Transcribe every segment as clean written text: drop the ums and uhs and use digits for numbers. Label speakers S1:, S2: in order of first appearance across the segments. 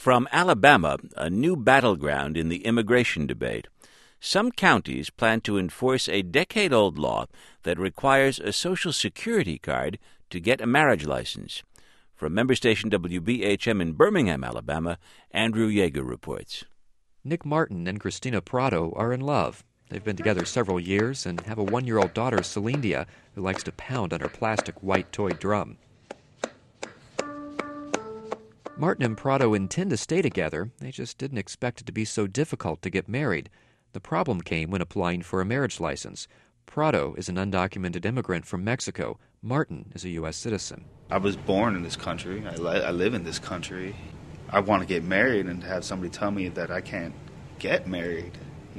S1: From Alabama, a new battleground in the immigration debate. Some counties plan to enforce a decade-old law that requires a Social Security card to get a marriage license. From member station WBHM in Birmingham, Alabama, Andrew Yeager reports.
S2: Nick Martin and Christina Prado are in love. They've been together several years and have a 1-year-old daughter, Celindia, who likes to pound on her plastic white toy drum. Martin and Prado intend to stay together. They just didn't expect it to be so difficult to get married. The problem came when applying for a marriage license. Prado is an undocumented immigrant from Mexico. Martin is a U.S. citizen.
S3: I was born in this country. I live in this country. I want to get married, and to have somebody tell me that I can't get married,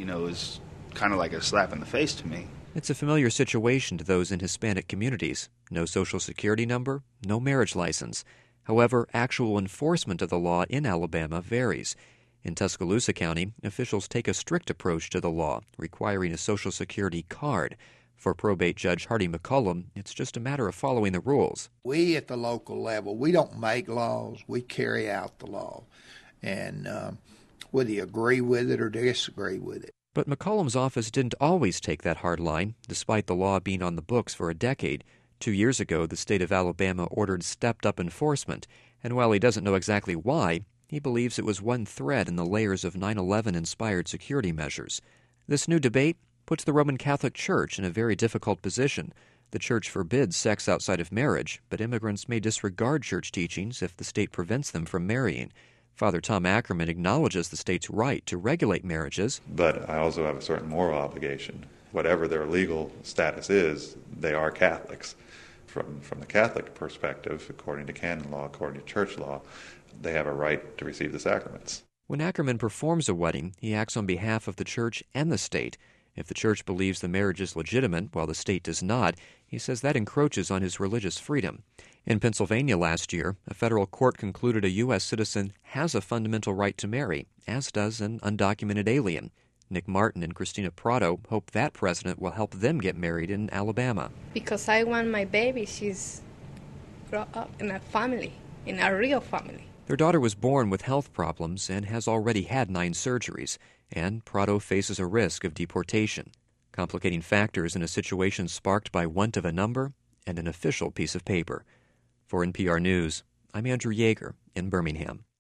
S3: is kind of like a slap in the face to me.
S2: It's a familiar situation to those in Hispanic communities. No Social Security number, no marriage license. However, actual enforcement of the law in Alabama varies. In Tuscaloosa County, officials take a strict approach to the law, requiring a Social Security card. For probate judge Hardy McCollum, it's just a matter of following the rules.
S4: We at the local level, we don't make laws, we carry out the law. And whether you agree with it or disagree with it.
S2: But McCollum's office didn't always take that hard line, despite the law being on the books for a decade. 2 years ago, the state of Alabama ordered stepped-up enforcement, and while he doesn't know exactly why, he believes it was one thread in the layers of 9/11-inspired security measures. This new debate puts the Roman Catholic Church in a very difficult position. The Church forbids sex outside of marriage, but immigrants may disregard church teachings if the state prevents them from marrying. Father Tom Ackerman acknowledges the state's right to regulate marriages.
S5: But I also have a certain moral obligation. Whatever their legal status is, they are Catholics. From the Catholic perspective, according to canon law, according to church law, they have a right to receive the sacraments.
S2: When Ackerman performs a wedding, he acts on behalf of the church and the state. If the church believes the marriage is legitimate while the state does not, he says that encroaches on his religious freedom. In Pennsylvania last year, a federal court concluded a U.S. citizen has a fundamental right to marry, as does an undocumented alien. Nick Martin and Christina Prado hope that precedent will help them get married in Alabama.
S6: Because I want my baby, she's grow up in a family, in a real family.
S2: Their daughter was born with health problems and has already had 9 surgeries, and Prado faces a risk of deportation. Complicating factors in a situation sparked by want of a number and an official piece of paper. For NPR News, I'm Andrew Yeager in Birmingham.